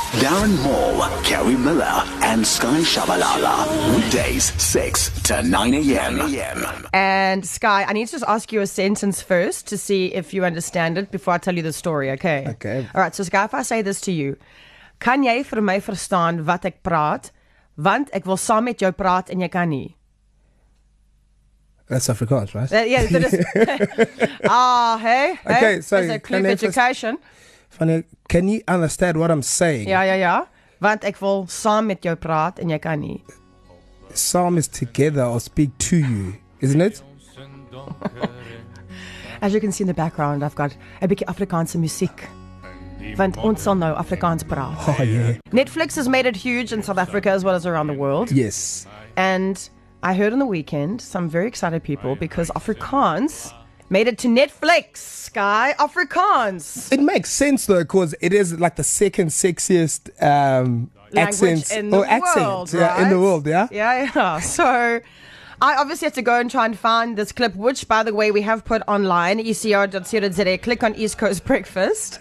Darren Moore, Kerry Miller, and Sky Shabalala. Weekdays, 6 to 9 a.m. And Sky, I need to just ask you a sentence first to see if you understand it before I tell you the story, okay? Okay. All right, so Sky, if I say this to you, kan jy vir my verstaan wat ek praat? Want ek wil saam met jou praat en jy kan nie. That's Afrikaans, right? Yeah, that is. Hey. Okay, so there's a clue education. Funny, can you understand what I'm saying? Ja. Want ek wil saam met jou praat en jy kan nie. Psalm is together or speak to you, isn't it? As you can see in the background, I've got 'n bietjie Afrikaanse musiek. Want ons sal nou Afrikaans praat. Oh, yeah. Netflix has made it huge in South Africa as well as around the world. Yes. And I heard on the weekend some very excited people because Afrikaans made it to Netflix. Sky, Afrikaans. It makes sense though, because it is like the second sexiest accent in the world, right? in the world, yeah. Yeah. So I obviously have to go and try and find this clip, which, by the way, we have put online, ecr.co.za. Click on East Coast Breakfast.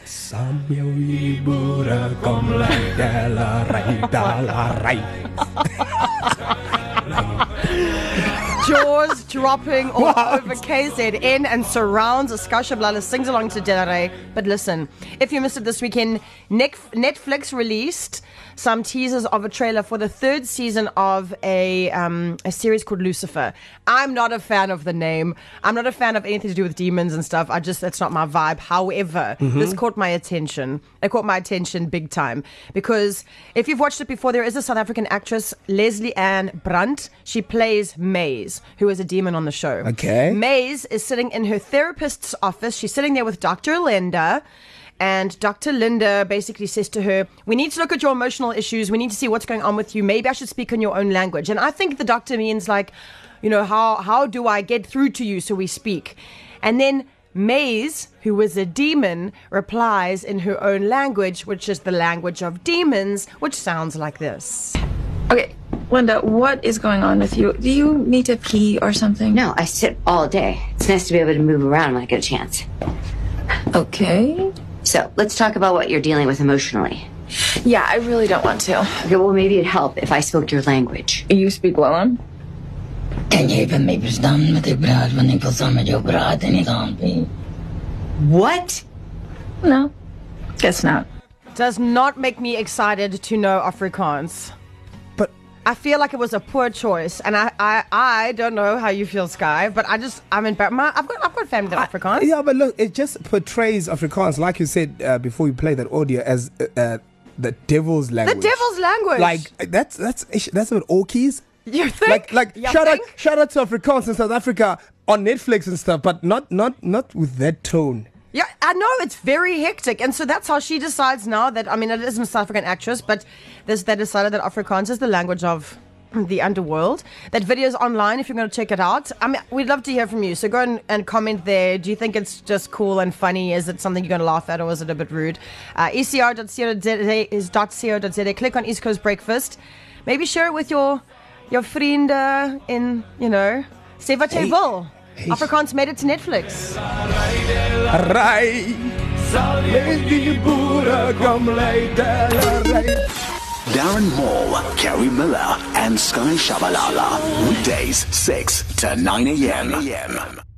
Jaws dropping all over KZN and surrounds. Sky Shabalala sings along to Delare. But listen, if you missed it this weekend, Netflix released some teasers of a trailer for the third season of a series called Lucifer. I'm not a fan of the name. I'm not a fan of anything to do with demons and stuff. That's not my vibe. However, this caught my attention. It caught my attention big time. Because if you've watched it before, there is a South African actress, Leslie Ann Brunt. She plays Maze, who is a demon on the show. Okay. Maze is sitting in her therapist's office. She's sitting there with Dr. Linda. And Dr. Linda basically says to her, we need to look at your emotional issues. We need to see what's going on with you. Maybe I should speak in your own language. And I think the doctor means like, how do I get through to you so we speak? And then Maze, who is a demon, replies in her own language, which is the language of demons, which sounds like this. Okay, Linda, what is going on with you? Do you need to pee or something? No, I sit all day. It's nice to be able to move around when I get a chance. Okay. So, let's talk about what you're dealing with emotionally. Yeah, I really don't want to. Okay, well, maybe it'd help if I spoke your language. You speak Welland? Kan jy vir my verstaan met ek praat wanneer ek wil saam met jou praat en ek kan pee? What? No, guess not. Does not make me excited to know Afrikaans. But I feel like it was a poor choice, and I don't know how you feel, Sky, but I'm embarrassed. I've got family that are Afrikaans. yeah, but look, it just portrays Afrikaans, like you said before we play that audio, as the devil's language. The devil's language. Like that's what Orkies. You think? Like You shout think? out to Afrikaans in South Africa on Netflix and stuff, but not with that tone. Yeah, I know, it's very hectic. And so that's how she decides now that, it is a South African actress, but they decided that Afrikaans is the language of the underworld. That video is online if you're going to check it out. We'd love to hear from you. So go and comment there. Do you think it's just cool and funny? Is it something you're going to laugh at, or is it a bit rude? ecr.co.za. Click on East Coast Breakfast. Maybe share it with your vriende in, sê wat jy wil. Afrikaans made it to Netflix. Darren Moore, Kerry Miller, and Sky Shabalala. Weekdays, 6 to 9 a.m.